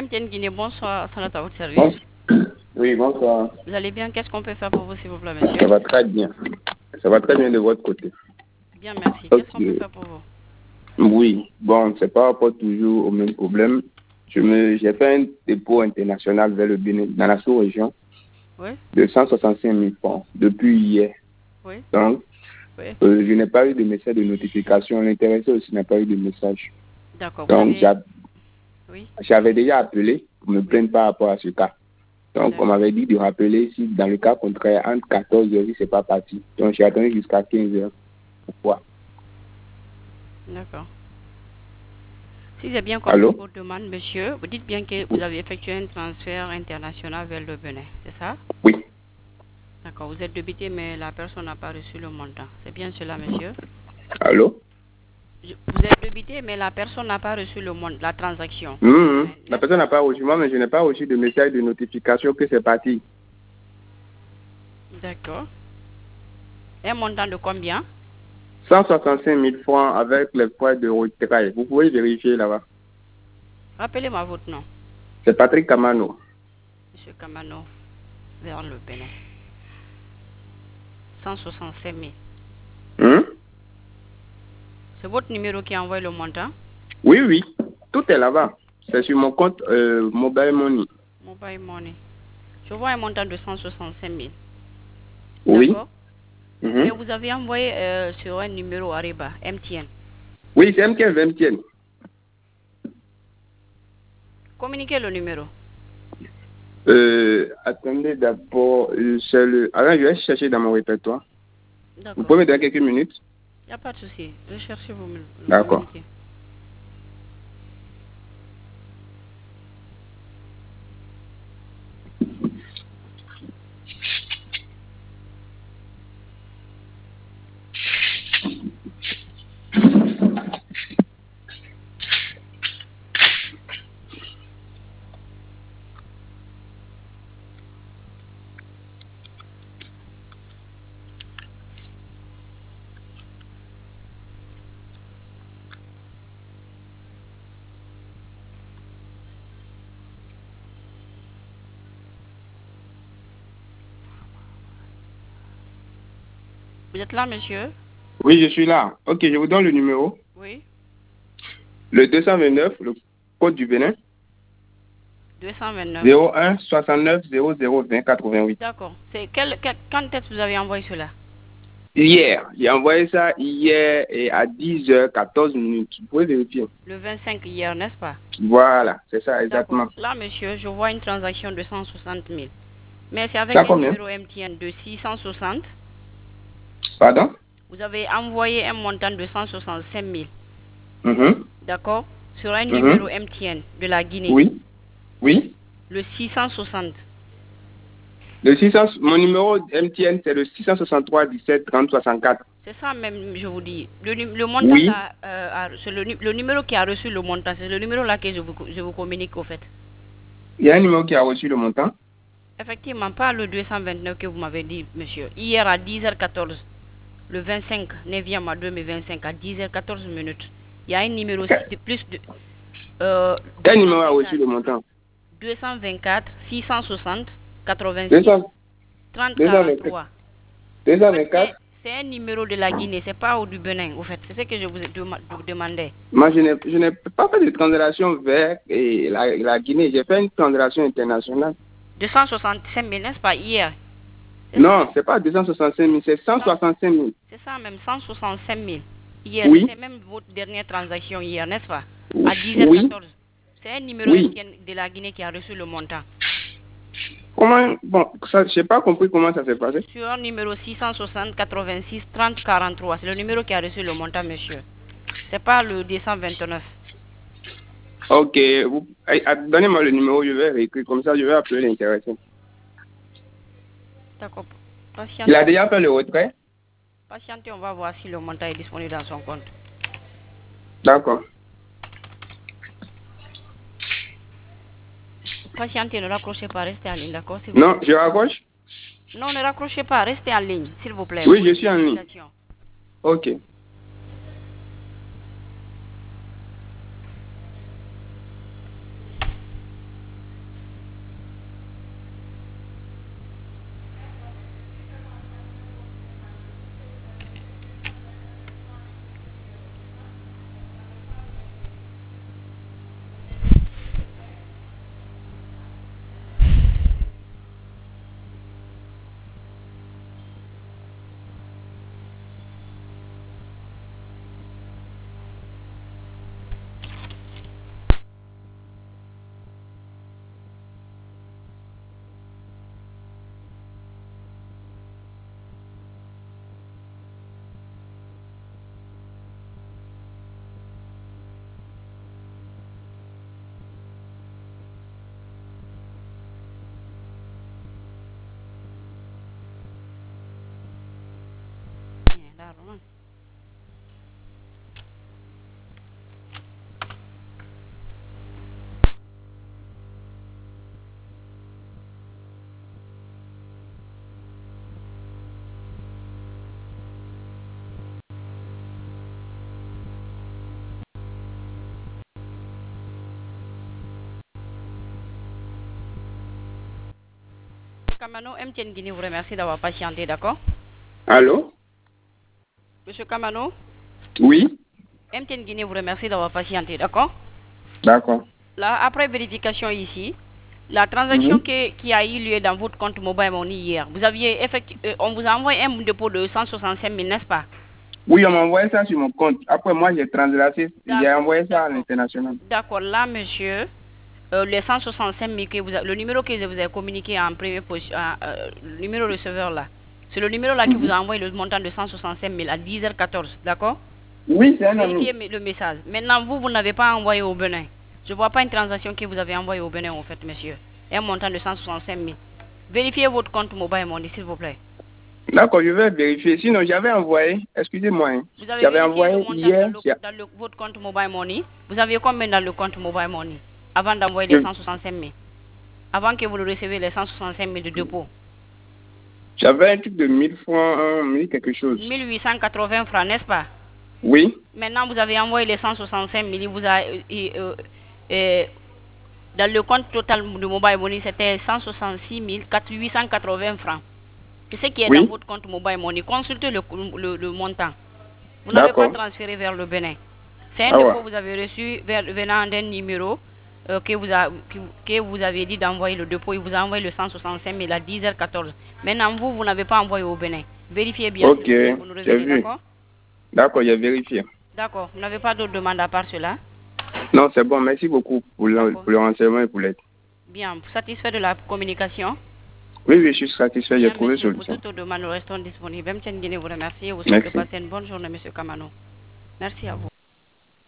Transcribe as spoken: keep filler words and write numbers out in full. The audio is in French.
M T N Guinée, bonsoir, Sanat à votre service. Bon. Oui, bonsoir. Vous allez bien? Qu'est-ce qu'on peut faire pour vous, s'il vous plaît, monsieur? Ça va très bien. Ça va très bien de votre côté. Bien, merci. Ok. Qu'est-ce qu'on peut faire pour vous? Oui, bon, c'est pas rapport toujours au même problème. Je me, j'ai fait un dépôt international vers le Bénin, dans la sous-région, Oui, de cent soixante-cinq mille francs depuis hier. oui, Donc, oui. euh, je n'ai pas eu de message de notification. L'intéressé aussi n'a pas eu de message. D'accord, vous Donc, avez... j'a- Oui, j'avais déjà appelé pour me plaindre par rapport à ce cas. Donc, on d'accord. m'avait dit de rappeler si dans le cas contraire, entre quatorze heures, si c'est pas parti. Donc, j'ai attendu jusqu'à quinze heures. Pourquoi? D'accord. Si j'ai bien compris Allô? votre demande, monsieur, vous dites bien que vous avez effectué un transfert international vers le Bénin, c'est ça? Oui. D'accord, vous êtes débité, mais la personne n'a pas reçu le montant. C'est bien cela, monsieur? Allô? Je- Vous êtes débité, mais la personne n'a pas reçu le montant, la transaction. Mhm. La N'est-ce personne pas? n'a pas reçu, moi, mais je n'ai pas reçu de message de notification que c'est parti. D'accord. Un montant de combien? cent soixante-cinq mille francs avec les frais de retrait. Vous pouvez vérifier là-bas. Rappelez-moi votre nom. C'est Patrick Kamano. Monsieur Kamano, vers le Bénin. cent soixante-cinq mille. Hein? C'est votre numéro qui envoie le montant? Oui, oui. Tout est là-bas. C'est sur mon compte euh, Mobile Money. Mobile Money. Je vois un montant de cent soixante-cinq mille. Oui. D'accord. Mhm. Mais vous avez envoyé euh, sur un numéro Ariba, M T N. Oui, c'est M T N, M T N. Communiquez le numéro. Euh, attendez d'abord, euh, c'est le... Alors, je vais chercher dans mon répertoire. Vous D'accord. pouvez me donner quelques minutes? Il n'y a pas de souci. Recherchez, vous me le D'accord. communiquez. Vous êtes là, monsieur? Oui, je suis là. Ok, je vous donne le numéro. Oui. Le deux cent vingt-neuf, le code du Bénin. deux cent vingt-neuf. zéro un soixante-neuf zéro zéro vingt quatre-vingt-huit. D'accord. C'est quel, quel- quand est-ce que vous avez envoyé cela? Hier, j'ai envoyé ça hier et à dix heures quatorze minutes. Vous pouvez vérifier. Le vingt-cinq hier, n'est-ce pas? Voilà, c'est ça D'accord. exactement. Là, monsieur, je vois une transaction de cent soixante mille. Mais c'est C'est avec à un combien? numéro M T N de six cent soixante. Pardon? Vous avez envoyé un montant de cent soixante-cinq mille. Mhm, D'accord? Sur un numéro mhm. M T N de la Guinée. Oui, oui. Le six cent soixante. Le six cents, mon numéro M T N, c'est le six cent soixante-trois dix-sept trente soixante-quatre. C'est ça même, je vous dis. Le, nu- le montant Oui. là, euh, a- c'est le, nu- le numéro qui a reçu le montant, c'est le numéro là que je vous, je vous communique au fait. Il y a un numéro qui a reçu le montant. Effectivement, pas le deux cent vingt-neuf que vous m'avez dit, monsieur. Hier à dix heures quatorze, le vingt-cinq, neuvième à deux mai vingt-cinq, à dix heures quatorze minutes, il y a un numéro Quel de plus de euh, quel numéro a reçu le montant? deux cent vingt-quatre, six cent soixante, deux quatre-vingt-six, cents, trente, deux cent vingt-quatre, quarante-trois. En fait, c'est deux cent vingt-quatre. c'est un numéro de la Guinée, c'est pas au du Bénin, au fait. C'est ce que je vous ai dema- de- demandé. Moi, je n'ai je n'ai pas fait de transaction vers et la, la Guinée. J'ai fait une transaction internationale. deux cent soixante-cinq mille, n'est-ce pas, hier? C'est ça? Non, c'est pas deux cent soixante-cinq mille, c'est cent soixante-cinq mille. C'est ça même, cent soixante-cinq mille. Hier, Oui, c'était même votre dernière transaction hier, n'est-ce pas? À dix heures oui, quatorze. C'est un numéro oui. M T N de la Guinée qui a reçu le montant. Comment, bon, ça, j'ai pas compris comment ça s'est passé. Sur un numéro six cent soixante, quatre-vingt-six, trente, quarante-trois. C'est le numéro qui a reçu le montant, monsieur. C'est pas le deux cent vingt-neuf. Ok, vous, eh, ah, donnez-moi le numéro, je vais réécrire, comme ça je vais appeler l'intéressé. D'accord. Il a Patientez. déjà fait le retrait? Patientez, on va voir si le montant est disponible dans son compte. D'accord. Patientez, ne raccrochez pas, restez en ligne, d'accord, s'il vous Non, plaît. je raccroche? Non, ne raccrochez pas, restez en ligne, s'il vous plaît. Oui, Pour je une suis en ligne. vérification. Ok. Pardon. Kamano, M T N Guinée vous remercie d'avoir patienté, d'accord? Allô? Monsieur Kamano? Oui? M T N Guinée vous remercie d'avoir patienté, d'accord? D'accord. Là, après vérification ici, la transaction Mhm. qui, qui a eu lieu dans votre compte Mobile Money hier, vous aviez effectu- euh, on vous a envoyé un dépôt de cent soixante-cinq mille, n'est-ce pas? Oui, on m'a envoyé ça sur mon compte. Après, moi, j'ai transféré, j'ai D'accord, envoyé ça à d'accord. l'international. D'accord, là, monsieur, euh, les cent soixante-cinq mille que vous a- le numéro que je vous ai communiqué en première position, euh, le numéro receveur là, c'est le numéro là qui vous Mhm. a envoyé le montant de cent soixante-cinq mille à dix heures quatorze, d'accord? Oui, c'est un Vérifiez ami. me- le message. Maintenant, vous, vous n'avez pas envoyé au Bénin. Je ne vois pas une transaction que vous avez envoyée au Bénin, en fait, monsieur. Un montant de cent soixante-cinq mille. Vérifiez votre compte Mobile Money, s'il vous plaît. D'accord, je vais vérifier. Sinon, j'avais envoyé, excusez-moi, hein. Vous avez J'avais vérifié le envoyé montant hier. dans, le- j'ai- dans le- votre compte Mobile Money. Vous aviez combien dans le compte Mobile Money avant d'envoyer les je- cent soixante-cinq mille? Avant que vous le receviez les cent soixante-cinq mille de dépôt. J'avais un truc de mille francs, un, mille quelque chose. mille huit cent quatre-vingts francs, n'est-ce pas? Oui? Maintenant, vous avez envoyé les cent soixante-cinq mille. Il vous a, euh, euh, euh, dans le compte total de Mobile Money, c'était cent soixante-six mille huit cent quatre-vingts francs. C'est ce qui est dans Oui? votre compte Mobile Money. Consultez le, le, le montant. Vous n'avez pas D'accord. transféré vers le Bénin. C'est un Ah ouais. dépôt que vous avez reçu vers, venant d'un numéro euh, que, vous a, que, que vous avez dit d'envoyer le dépôt. Il vous a envoyé le cent soixante-cinq mille à dix heures quatorze. Maintenant, vous, vous n'avez pas envoyé au Bénin. Vérifiez bien, Ok, s'il vous plaît. Vous nous j'ai revenez, vu. d'accord? D'accord, j'ai vérifié. D'accord. Vous n'avez pas d'autres demandes à part cela? Non, c'est bon. Merci beaucoup pour le, D'accord. pour le renseignement et pour l'aide. Bien. Satisfait de la communication? Oui, oui, je suis satisfait. J'ai Bien, trouvé monsieur. Pour solution. toutes vos demandes, nous restons disponibles. M T N Guinée vous remercie et vous souhaite de Merci. passer une bonne journée, monsieur Kamano. Merci à vous.